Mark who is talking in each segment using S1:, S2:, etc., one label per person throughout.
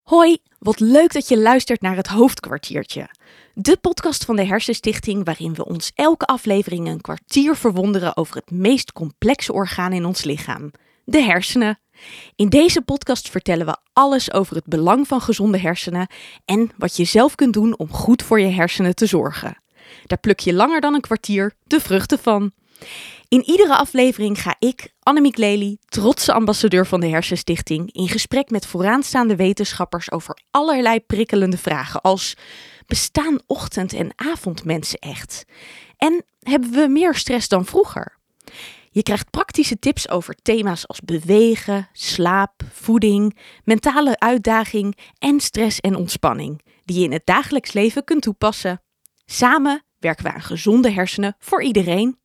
S1: Hoi, wat leuk dat je luistert naar het Hoofdkwartiertje. De podcast van de Hersenstichting waarin we ons elke aflevering een kwartier verwonderen over het meest complexe orgaan in ons lichaam, de hersenen. In deze podcast vertellen we alles over het belang van gezonde hersenen en wat je zelf kunt doen om goed voor je hersenen te zorgen. Daar pluk je langer dan een kwartier de vruchten van. In iedere aflevering ga ik, Annemiek Lely, trotse ambassadeur van de Hersenstichting, in gesprek met vooraanstaande wetenschappers over allerlei prikkelende vragen als: bestaan ochtend- en avondmensen echt? En hebben we meer stress dan vroeger? Je krijgt praktische tips over thema's als bewegen, slaap, voeding, mentale uitdaging en stress en ontspanning, die je in het dagelijks leven kunt toepassen. Samen werken we aan gezonde hersenen voor iedereen.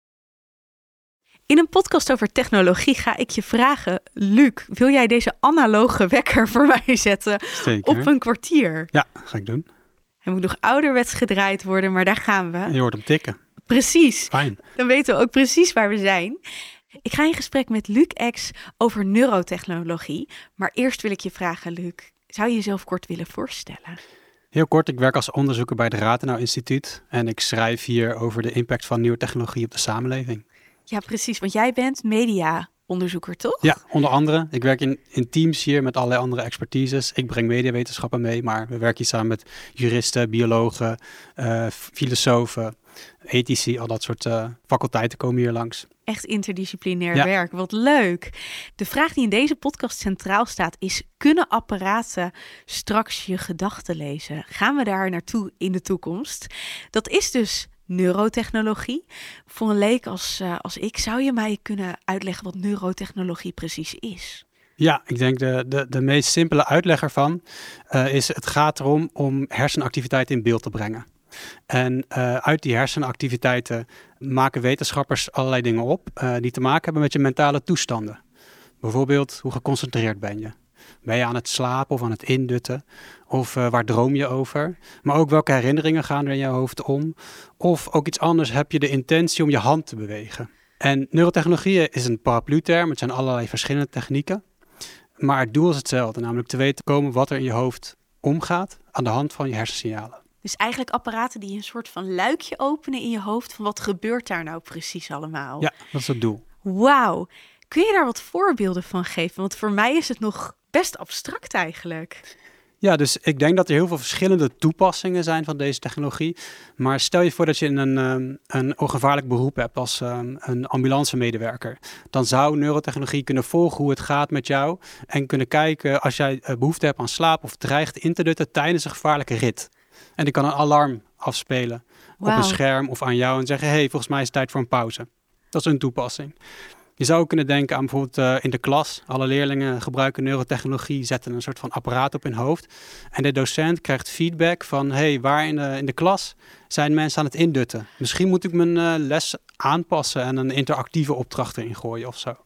S1: In een podcast over technologie ga ik je vragen: Luc, wil jij deze analoge wekker voor mij zetten?
S2: Zeker.
S1: Op een kwartier?
S2: Ja, ga ik doen.
S1: Hij moet nog ouderwets gedraaid worden, maar daar gaan we.
S2: Je hoort hem tikken.
S1: Precies.
S2: Fijn.
S1: Dan weten we ook precies waar we zijn. Ik ga in gesprek met Luc Ex over neurotechnologie. Maar eerst wil ik je vragen, Luc, zou je jezelf kort willen voorstellen?
S2: Heel kort, ik werk als onderzoeker bij het Rathenau Instituut en ik schrijf hier over de impact van neurotechnologie op de samenleving.
S1: Ja, precies, want jij bent mediaonderzoeker, toch?
S2: Ja, onder andere. Ik werk in teams hier met allerlei andere expertises. Ik breng mediawetenschappen mee, maar we werken hier samen met juristen, biologen, filosofen, ethici, al dat soort faculteiten komen hier langs.
S1: Echt interdisciplinair werk, wat leuk. De vraag die in deze podcast centraal staat is: kunnen apparaten straks je gedachten lezen? Gaan we daar naartoe in de toekomst? Dat is dus neurotechnologie. Voor een leek als ik, zou je mij kunnen uitleggen wat neurotechnologie precies is?
S2: Ja, ik denk de meest simpele uitleg ervan is: het gaat erom om hersenactiviteit in beeld te brengen. En uit die hersenactiviteiten maken wetenschappers allerlei dingen op die te maken hebben met je mentale toestanden. Bijvoorbeeld, hoe geconcentreerd ben je? Ben je aan het slapen of aan het indutten? Of waar droom je over? Maar ook welke herinneringen gaan er in je hoofd om? Of ook iets anders, heb je de intentie om je hand te bewegen? En neurotechnologie is een paraplu-term. Het zijn allerlei verschillende technieken. Maar het doel is hetzelfde, namelijk te weten komen wat er in je hoofd omgaat aan de hand van je hersensignalen.
S1: Dus eigenlijk apparaten die een soort van luikje openen in je hoofd van wat gebeurt daar nou precies allemaal?
S2: Ja, dat is het doel.
S1: Wauw. Kun je daar wat voorbeelden van geven? Want voor mij is het nog best abstract eigenlijk.
S2: Ja, dus ik denk dat er heel veel verschillende toepassingen zijn van deze technologie. Maar stel je voor dat je een ongevaarlijk beroep hebt als een ambulancemedewerker. Dan zou neurotechnologie kunnen volgen hoe het gaat met jou. En kunnen kijken als jij behoefte hebt aan slaap of dreigt in te dutten tijdens een gevaarlijke rit. En die kan een alarm afspelen op een scherm of aan jou en zeggen: hey, volgens mij is het tijd voor een pauze. Dat is een toepassing. Je zou ook kunnen denken aan bijvoorbeeld in de klas. Alle leerlingen gebruiken neurotechnologie, zetten een soort van apparaat op hun hoofd. En de docent krijgt feedback van: hey, waar in de klas zijn mensen aan het indutten? Misschien moet ik mijn les aanpassen en een interactieve opdracht erin gooien of zo.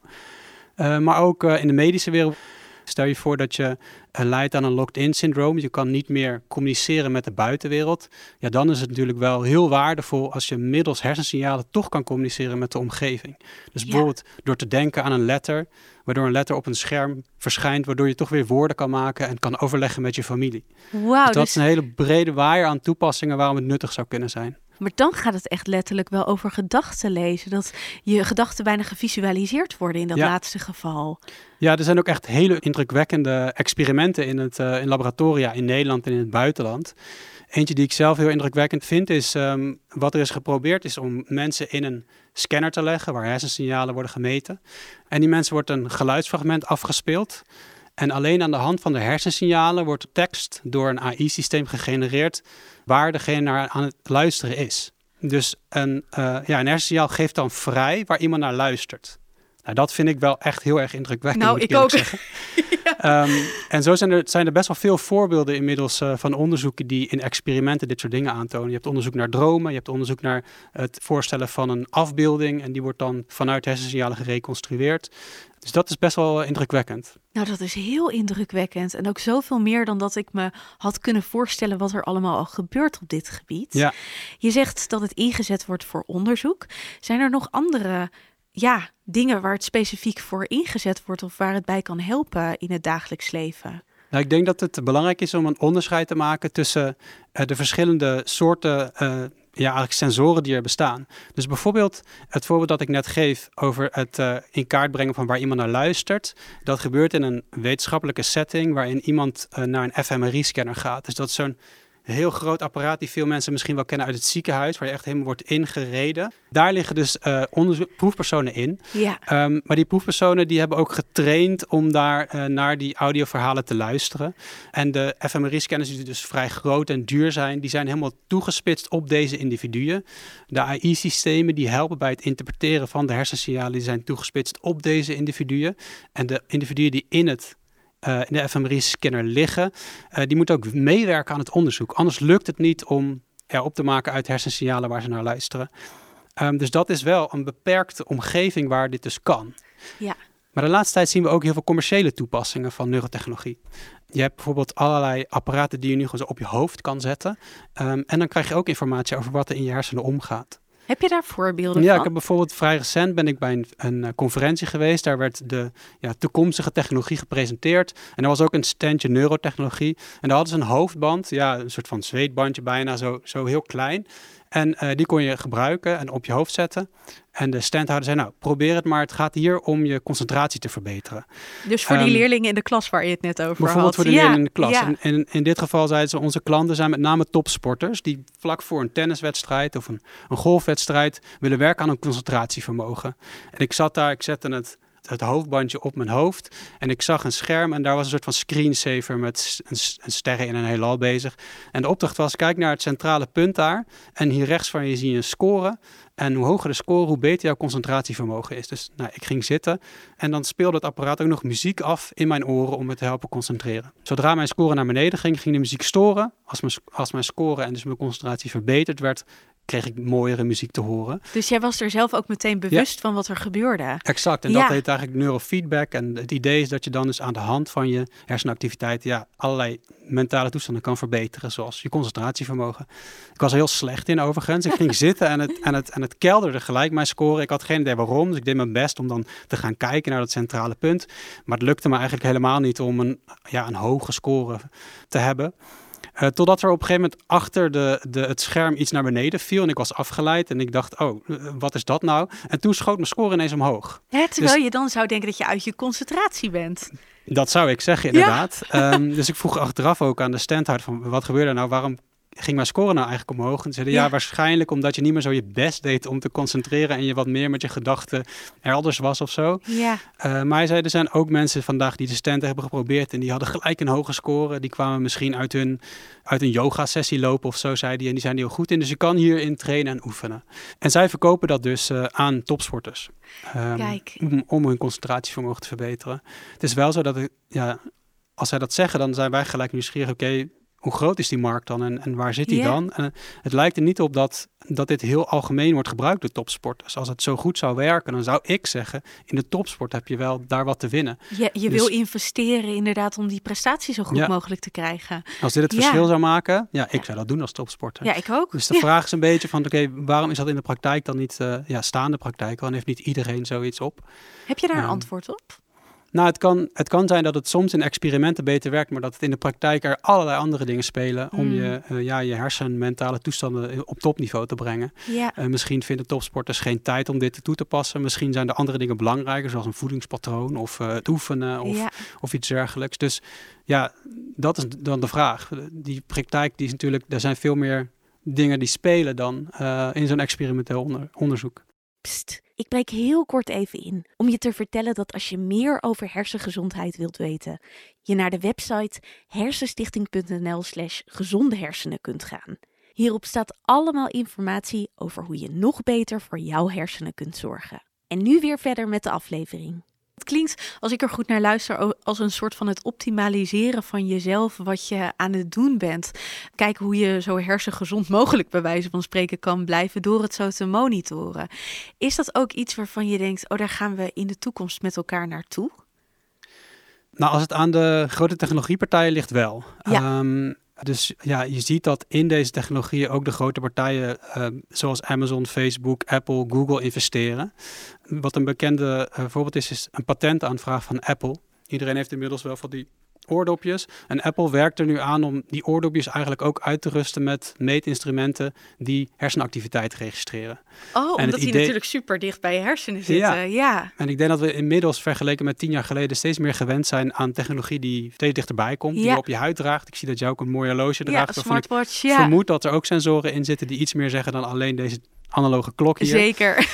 S2: Maar ook in de medische wereld. Stel je voor dat je lijdt aan een locked-in syndroom. Je kan niet meer communiceren met de buitenwereld. Ja, dan is het natuurlijk wel heel waardevol als je middels hersensignalen toch kan communiceren met de omgeving. Dus bijvoorbeeld door te denken aan een letter, waardoor een letter op een scherm verschijnt, waardoor je toch weer woorden kan maken en kan overleggen met je familie.
S1: Wow,
S2: dus dat is een hele brede waaier aan toepassingen waarom het nuttig zou kunnen zijn.
S1: Maar dan gaat het echt letterlijk wel over gedachten lezen. Dat je gedachten bijna gevisualiseerd worden in dat laatste geval.
S2: Ja, er zijn ook echt hele indrukwekkende experimenten in laboratoria in Nederland en in het buitenland. Eentje die ik zelf heel indrukwekkend vind is wat er is geprobeerd is om mensen in een scanner te leggen waar hersensignalen worden gemeten. En die mensen wordt een geluidsfragment afgespeeld. En alleen aan de hand van de hersensignalen wordt tekst door een AI-systeem gegenereerd waar degene naar aan het luisteren is. Dus een hersensignaal geeft dan vrij waar iemand naar luistert. Nou, dat vind ik wel echt heel erg indrukwekkend.
S1: Nou, ik ook.
S2: En zo zijn er best wel veel voorbeelden inmiddels van onderzoeken die in experimenten dit soort dingen aantonen. Je hebt onderzoek naar dromen, je hebt onderzoek naar het voorstellen van een afbeelding en die wordt dan vanuit hersensignalen gereconstrueerd. Dus dat is best wel indrukwekkend.
S1: Nou, dat is heel indrukwekkend. En ook zoveel meer dan dat ik me had kunnen voorstellen wat er allemaal al gebeurt op dit gebied.
S2: Ja.
S1: Je zegt dat het ingezet wordt voor onderzoek. Zijn er nog andere dingen waar het specifiek voor ingezet wordt of waar het bij kan helpen in het dagelijks leven?
S2: Nou, ik denk dat het belangrijk is om een onderscheid te maken tussen de verschillende soorten eigenlijk sensoren die er bestaan. Dus bijvoorbeeld het voorbeeld dat ik net geef over het in kaart brengen van waar iemand naar luistert. Dat gebeurt in een wetenschappelijke setting waarin iemand naar een fMRI-scanner gaat. Dus dat is zo'n heel groot apparaat die veel mensen misschien wel kennen uit het ziekenhuis, waar je echt helemaal wordt ingereden. Daar liggen dus proefpersonen in.
S1: Ja.
S2: Maar die proefpersonen die hebben ook getraind om daar naar die audioverhalen te luisteren. En de fMRI-scanners die dus vrij groot en duur zijn, die zijn helemaal toegespitst op deze individuen. De AI-systemen die helpen bij het interpreteren van de hersensignalen, die zijn toegespitst op deze individuen. En de individuen die in de fMRI-scanner liggen, die moeten ook meewerken aan het onderzoek. Anders lukt het niet om op te maken uit hersensignalen waar ze naar luisteren. Dus dat is wel een beperkte omgeving waar dit dus kan.
S1: Ja.
S2: Maar de laatste tijd zien we ook heel veel commerciële toepassingen van neurotechnologie. Je hebt bijvoorbeeld allerlei apparaten die je nu gewoon zo op je hoofd kan zetten. En dan krijg je ook informatie over wat er in je hersenen omgaat.
S1: Heb je daar voorbeelden
S2: Ja,
S1: van?
S2: ik heb bijvoorbeeld vrij recent ben ik bij een conferentie geweest. Daar werd de toekomstige technologie gepresenteerd. En er was ook een standje neurotechnologie. En daar hadden ze een hoofdband, een soort van zweetbandje bijna, zo heel klein. En die kon je gebruiken en op je hoofd zetten. En de standhouder zei, nou, probeer het maar. Het gaat hier om je concentratie te verbeteren.
S1: Dus voor die leerlingen in de klas waar je het net over had.
S2: Bijvoorbeeld voor de leerlingen in de klas.
S1: Ja.
S2: En in dit geval zeiden ze, onze klanten zijn met name topsporters die vlak voor een tenniswedstrijd of een golfwedstrijd willen werken aan een concentratievermogen. En ik zat daar, ik zette het hoofdbandje op mijn hoofd en ik zag een scherm en daar was een soort van screensaver met een sterren in een heelal bezig. En de opdracht was, kijk naar het centrale punt daar en hier rechts van je zie je een score. En hoe hoger de score, hoe beter jouw concentratievermogen is. Dus ik ging zitten en dan speelde het apparaat ook nog muziek af in mijn oren om me te helpen concentreren. Zodra mijn score naar beneden ging de muziek storen. Als mijn score en dus mijn concentratie verbeterd werd, kreeg ik mooiere muziek te horen.
S1: Dus jij was er zelf ook meteen bewust van wat er gebeurde?
S2: Exact, en dat heet eigenlijk neurofeedback. En het idee is dat je dan dus aan de hand van je hersenactiviteit allerlei mentale toestanden kan verbeteren, zoals je concentratievermogen. Ik was er heel slecht in overigens. Ik ging zitten en het kelderde gelijk mijn score. Ik had geen idee waarom, dus ik deed mijn best om dan te gaan kijken naar dat centrale punt. Maar het lukte me eigenlijk helemaal niet om een hoge score te hebben. Totdat er op een gegeven moment achter het scherm iets naar beneden viel en ik was afgeleid en ik dacht, wat is dat nou? En toen schoot mijn score ineens omhoog.
S1: Terwijl je dan zou denken dat je uit je concentratie bent.
S2: Dat zou ik zeggen, inderdaad. Ja. Dus ik vroeg achteraf ook aan de standhouder van, wat gebeurde er nou? Waarom ging mijn score nou eigenlijk omhoog? En ze zeiden, waarschijnlijk omdat je niet meer zo je best deed om te concentreren en je wat meer met je gedachten elders was of zo.
S1: Ja.
S2: Maar hij zei, er zijn ook mensen vandaag die de stand hebben geprobeerd en die hadden gelijk een hoge score. Die kwamen misschien uit een yoga-sessie lopen of zo, zei hij. En die zijn heel goed in. Dus je kan hierin trainen en oefenen. En zij verkopen dat dus aan topsporters. Om hun concentratievermogen te verbeteren. Het is wel zo dat als zij dat zeggen, dan zijn wij gelijk nieuwsgierig. Oké, hoe groot is die markt dan en waar zit die dan? En het lijkt er niet op dat dit heel algemeen wordt gebruikt door topsporters. Als het zo goed zou werken, dan zou ik zeggen, in de topsport heb je wel daar wat te winnen.
S1: Je wil investeren inderdaad om die prestatie zo goed mogelijk te krijgen.
S2: Als dit het verschil zou maken, ik zou dat doen als topsporter.
S1: Ja, ik ook.
S2: Dus de vraag is een beetje van, waarom is dat in de praktijk dan niet staande praktijk? Waarom heeft niet iedereen zoiets op?
S1: Heb je daar een antwoord op?
S2: Nou, het kan zijn dat het soms in experimenten beter werkt, maar dat het in de praktijk er allerlei andere dingen spelen om je hersenmentale toestanden op topniveau te brengen.
S1: Ja.
S2: Misschien vinden topsporters geen tijd om dit toe te passen. Misschien zijn er andere dingen belangrijker, zoals een voedingspatroon of het oefenen of iets dergelijks. Dus dat is dan de vraag. Die praktijk, die is natuurlijk, er zijn veel meer dingen die spelen dan in zo'n experimenteel onderzoek.
S1: Pst, ik breek heel kort even in om je te vertellen dat als je meer over hersengezondheid wilt weten, je naar de website hersenstichting.nl/gezonde hersenen kunt gaan. Hierop staat allemaal informatie over hoe je nog beter voor jouw hersenen kunt zorgen. En nu weer verder met de aflevering. Het klinkt, als ik er goed naar luister, als een soort van het optimaliseren van jezelf, wat je aan het doen bent. Kijken hoe je zo hersengezond mogelijk, bij wijze van spreken, kan blijven door het zo te monitoren. Is dat ook iets waarvan je denkt, daar gaan we in de toekomst met elkaar naartoe?
S2: Nou, als het aan de grote technologiepartijen ligt wel.
S1: Ja.
S2: Dus je ziet dat in deze technologieën ook de grote partijen zoals Amazon, Facebook, Apple, Google investeren. Wat een bekende voorbeeld is een patentaanvraag van Apple. Iedereen heeft inmiddels wel van die oordopjes. En Apple werkt er nu aan om die oordopjes eigenlijk ook uit te rusten met meetinstrumenten die hersenactiviteit registreren.
S1: Omdat die natuurlijk super dicht bij je hersenen zitten. Ja.
S2: En ik denk dat we inmiddels vergeleken met 10 jaar geleden steeds meer gewend zijn aan technologie die steeds dichterbij komt. Die je op je huid draagt. Ik zie dat jij ook een mooi horloge draagt.
S1: Ja, smartwatch.
S2: Ik vermoed dat er ook sensoren in zitten die iets meer zeggen dan alleen deze analoge klok hier.
S1: Zeker.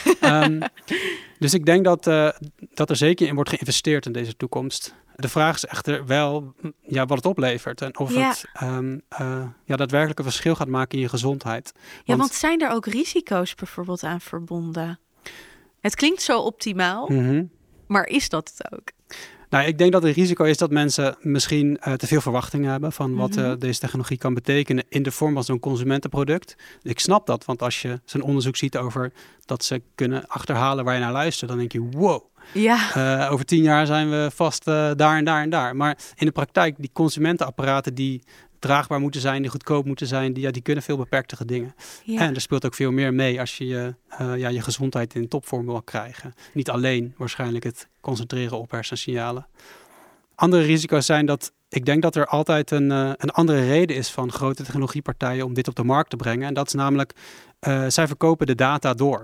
S2: Dus ik denk dat er zeker in wordt geïnvesteerd in deze toekomst. De vraag is echter wel wat het oplevert en of het daadwerkelijk een verschil gaat maken in je gezondheid.
S1: Want zijn er ook risico's bijvoorbeeld aan verbonden? Het klinkt zo optimaal, maar is dat het ook?
S2: Nou, ik denk dat het risico is dat mensen misschien te veel verwachtingen hebben van wat deze technologie kan betekenen in de vorm van zo'n consumentenproduct. Ik snap dat, want als je zo'n onderzoek ziet over dat ze kunnen achterhalen waar je naar luistert, dan denk je, wow. Ja. Over 10 jaar zijn we vast daar en daar en daar. Maar in de praktijk, die consumentenapparaten die draagbaar moeten zijn, die goedkoop moeten zijn, die kunnen veel beperktere dingen. Ja. En er speelt ook veel meer mee als je je gezondheid in topvorm wil krijgen. Niet alleen waarschijnlijk het concentreren op hersensignalen. Andere risico's zijn dat ik denk dat er altijd een andere reden is van grote technologiepartijen om dit op de markt te brengen. En dat is namelijk, zij verkopen de data door.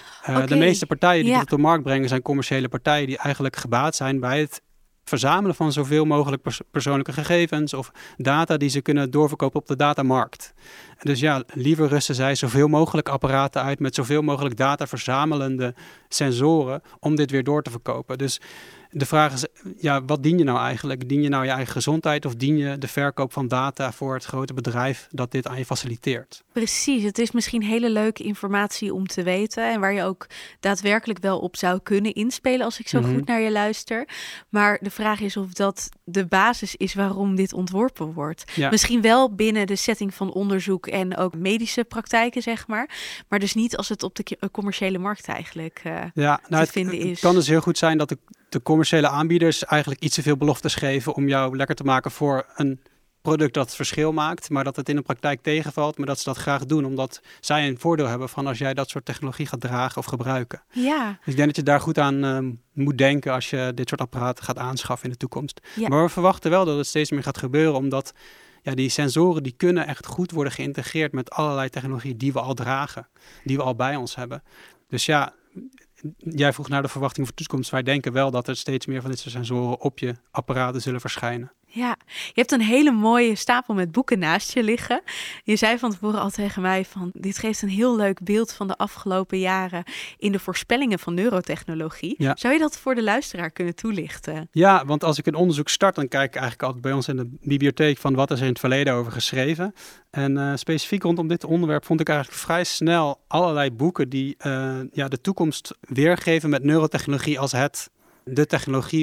S2: De meeste partijen die dit op de markt brengen zijn commerciële partijen die eigenlijk gebaat zijn bij het verzamelen van zoveel mogelijk persoonlijke gegevens of data die ze kunnen doorverkopen op de datamarkt. Dus liever rusten zij zoveel mogelijk apparaten uit met zoveel mogelijk data verzamelende sensoren om dit weer door te verkopen. Dus de vraag is, wat dien je nou eigenlijk? Dien je nou je eigen gezondheid of dien je de verkoop van data voor het grote bedrijf dat dit aan je faciliteert?
S1: Precies, het is misschien hele leuke informatie om te weten en waar je ook daadwerkelijk wel op zou kunnen inspelen als ik zo goed naar je luister. Maar de vraag is of dat de basis is waarom dit ontworpen wordt. Ja. Misschien wel binnen de setting van onderzoek en ook medische praktijken, zeg maar. Maar dus niet als het op de commerciële markt eigenlijk te vinden is.
S2: Het kan dus heel goed zijn dat de commerciële aanbieders eigenlijk iets te veel beloftes geven om jou lekker te maken voor een product dat het verschil maakt, maar dat het in de praktijk tegenvalt, maar dat ze dat graag doen, omdat zij een voordeel hebben van als jij dat soort technologie gaat dragen of gebruiken. Ja. Dus ik denk dat je daar goed aan moet denken als je dit soort apparaten gaat aanschaffen in de toekomst. Ja. Maar we verwachten wel dat het steeds meer gaat gebeuren, omdat die sensoren die kunnen echt goed worden geïntegreerd met allerlei technologie die we al dragen, die we al bij ons hebben. Dus jij vroeg naar de verwachting voor de toekomst. Wij denken wel dat er steeds meer van dit soort sensoren op je apparaten zullen verschijnen. Ja,
S1: je hebt een hele mooie stapel met boeken naast je liggen. Je zei van tevoren al tegen mij van dit geeft een heel leuk beeld van de afgelopen jaren in de voorspellingen van neurotechnologie. Ja. Zou je dat voor de luisteraar kunnen toelichten?
S2: Ja, want als ik een onderzoek start, dan kijk ik eigenlijk altijd bij ons in de bibliotheek van wat is er in het verleden over geschreven. En specifiek rondom dit onderwerp vond ik eigenlijk vrij snel allerlei boeken die de toekomst weergeven met neurotechnologie als de technologie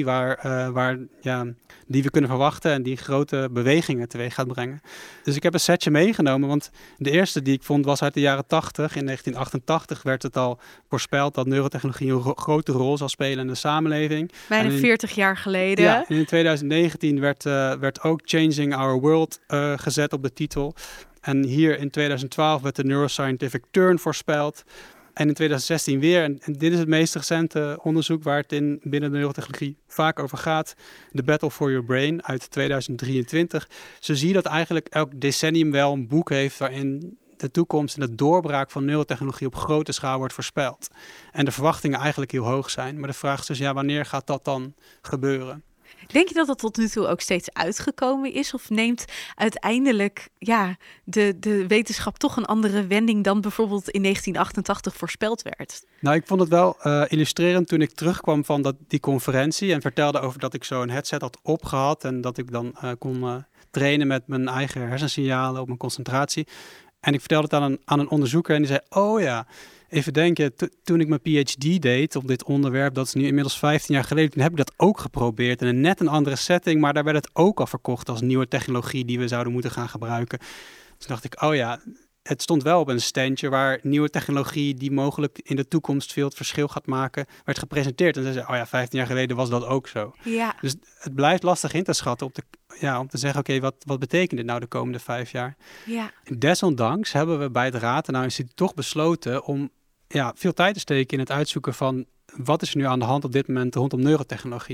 S2: die we kunnen verwachten en die grote bewegingen teweeg gaat brengen. Dus ik heb een setje meegenomen, want de eerste die ik vond was uit de jaren 80. In 1988 werd het al voorspeld dat neurotechnologie een grote rol zal spelen in de samenleving.
S1: Bijna 40 jaar geleden.
S2: Ja, en in 2019 werd ook Changing Our World gezet op de titel. En hier in 2012 werd de Neuroscientific Turn voorspeld. En in 2016 weer, en dit is het meest recente onderzoek waar het binnen de neurotechnologie vaak over gaat, The Battle for Your Brain uit 2023. Zo zie je dat eigenlijk elk decennium wel een boek heeft waarin de toekomst en de doorbraak van neurotechnologie op grote schaal wordt voorspeld. En de verwachtingen eigenlijk heel hoog zijn. Maar de vraag is dus, wanneer gaat dat dan gebeuren?
S1: Denk je dat dat tot nu toe ook steeds uitgekomen is? Of neemt uiteindelijk de wetenschap toch een andere wending dan bijvoorbeeld in 1988 voorspeld werd?
S2: Nou, ik vond het wel illustrerend toen ik terugkwam van die conferentie en vertelde over dat ik zo'n headset had opgehad en dat ik dan kon trainen met mijn eigen hersensignalen op mijn concentratie. En ik vertelde het aan een onderzoeker en die zei, even denken, toen ik mijn PhD deed op dit onderwerp, dat is nu inmiddels 15 jaar geleden, toen heb ik dat ook geprobeerd in een andere setting, maar daar werd het ook al verkocht als nieuwe technologie die we zouden moeten gaan gebruiken. Toen dacht ik, het stond wel op een standje waar nieuwe technologie die mogelijk in de toekomst veel het verschil gaat maken, werd gepresenteerd. En ze zei, 15 jaar geleden was dat ook zo. Ja. Dus het blijft lastig in te schatten om te zeggen, wat betekent dit nou de komende 5 jaar? Ja. Desondanks hebben we bij het Rathenau Instituut toch besloten om veel tijd te steken in het uitzoeken van wat is er nu aan de hand op dit moment rondom neurotechnologie.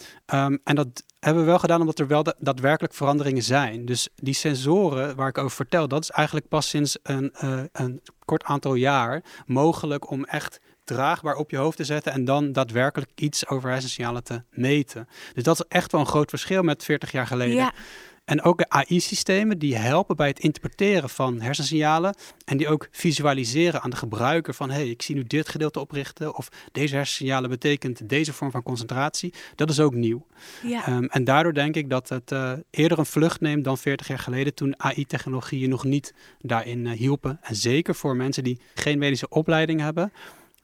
S2: En dat hebben we wel gedaan omdat er wel daadwerkelijk veranderingen zijn. Dus die sensoren waar ik over vertel, dat is eigenlijk pas sinds een kort aantal jaar mogelijk om echt draagbaar op je hoofd te zetten en dan daadwerkelijk iets over hersensignalen te meten. Dus dat is echt wel een groot verschil met 40 jaar geleden.
S1: Ja.
S2: En ook de AI-systemen die helpen bij het interpreteren van hersensignalen en die ook visualiseren aan de gebruiker van ik zie nu dit gedeelte oprichten of deze hersensignalen betekent deze vorm van concentratie. Dat is ook nieuw.
S1: Ja.
S2: En daardoor denk ik dat het eerder een vlucht neemt dan 40 jaar geleden toen AI-technologieën nog niet daarin hielpen. En zeker voor mensen die geen medische opleiding hebben.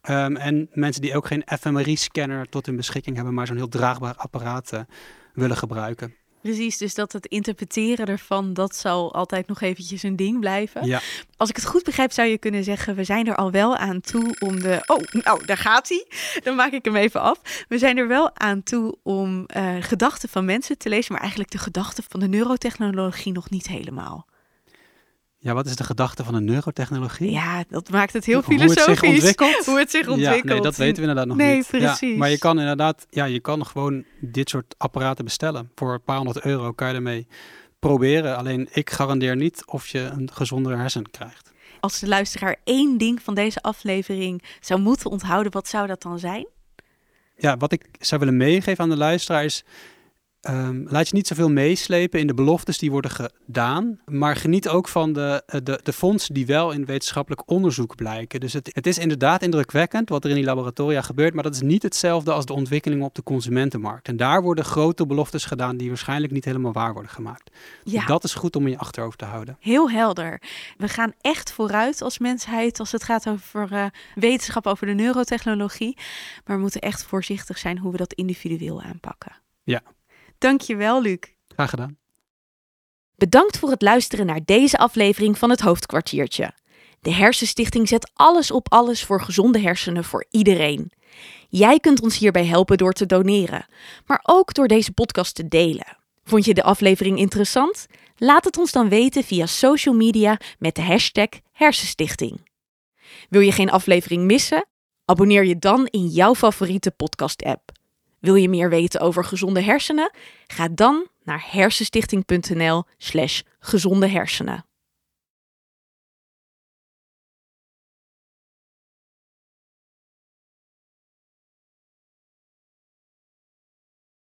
S2: En mensen die ook geen fMRI-scanner tot hun beschikking hebben, maar zo'n heel draagbaar apparaat willen gebruiken.
S1: Precies, dus dat het interpreteren ervan, dat zal altijd nog eventjes een ding blijven.
S2: Ja.
S1: Als ik het goed begrijp, zou je kunnen zeggen, we zijn er al wel aan toe om daar gaat hij. Dan maak ik hem even af. We zijn er wel aan toe om gedachten van mensen te lezen, maar eigenlijk de gedachten van de neurotechnologie nog niet helemaal.
S2: Ja, wat is de gedachte van de neurotechnologie?
S1: Ja, dat maakt het heel filosofisch. Hoe het zich ontwikkelt.
S2: Ja, nee, dat weten we inderdaad nog niet.
S1: Nee, precies.
S2: Ja, maar je kan inderdaad, je kan gewoon dit soort apparaten bestellen. Voor een paar €100 kan je ermee proberen. Alleen ik garandeer niet of je een gezondere hersen krijgt.
S1: Als de luisteraar 1 ding van deze aflevering zou moeten onthouden, wat zou dat dan zijn?
S2: Ja, wat ik zou willen meegeven aan de luisteraar is, laat je niet zoveel meeslepen in de beloftes die worden gedaan, maar geniet ook van de fondsen die wel in wetenschappelijk onderzoek blijken. Dus het is inderdaad indrukwekkend wat er in die laboratoria gebeurt, maar dat is niet hetzelfde als de ontwikkelingen op de consumentenmarkt. En daar worden grote beloftes gedaan die waarschijnlijk niet helemaal waar worden gemaakt.
S1: Ja.
S2: Dus dat is goed om in je achterhoofd te houden.
S1: Heel helder. We gaan echt vooruit als mensheid als het gaat over wetenschap, over de neurotechnologie. Maar we moeten echt voorzichtig zijn hoe we dat individueel aanpakken.
S2: Ja.
S1: Dankjewel, Luc.
S2: Graag gedaan.
S1: Bedankt voor het luisteren naar deze aflevering van het Hoofdkwartiertje. De Hersenstichting zet alles op alles voor gezonde hersenen voor iedereen. Jij kunt ons hierbij helpen door te doneren, maar ook door deze podcast te delen. Vond je de aflevering interessant? Laat het ons dan weten via social media met de hashtag Hersenstichting. Wil je geen aflevering missen? Abonneer je dan in jouw favoriete podcast-app. Wil je meer weten over gezonde hersenen? Ga dan naar hersenstichting.nl/gezonde hersenen.